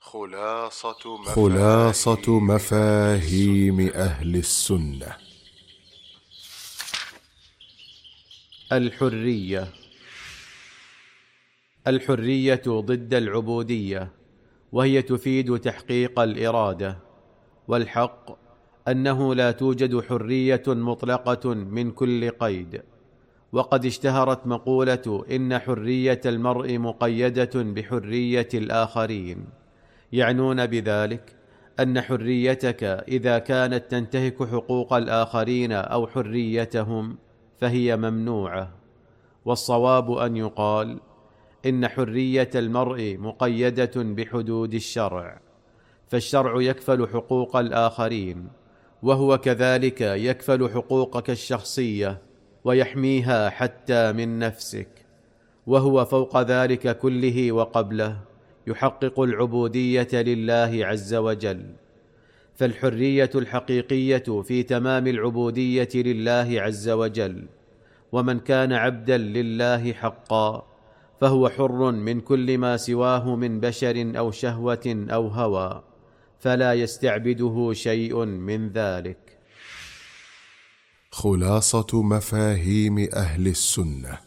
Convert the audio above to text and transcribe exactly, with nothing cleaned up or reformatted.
خلاصة مفاهيم, خلاصة مفاهيم أهل السنة. الحرية. الحرية ضد العبودية، وهي تفيد تحقيق الإرادة. والحق أنه لا توجد حرية مطلقة من كل قيد. وقد اشتهرت مقولة إن حرية المرء مقيدة بحرية الآخرين، يعنون بذلك أن حريتك إذا كانت تنتهك حقوق الآخرين أو حريتهم فهي ممنوعة. والصواب أن يقال إن حرية المرء مقيدة بحدود الشرع، فالشرع يكفل حقوق الآخرين، وهو كذلك يكفل حقوقك الشخصية ويحميها حتى من نفسك. وهو فوق ذلك كله وقبله يحقق العبودية لله عز وجل. فالحرية الحقيقية في تمام العبودية لله عز وجل. ومن كان عبدا لله حقا فهو حر من كل ما سواه من بشر أو شهوة أو هوى، فلا يستعبده شيء من ذلك. خلاصة مفاهيم أهل السنة.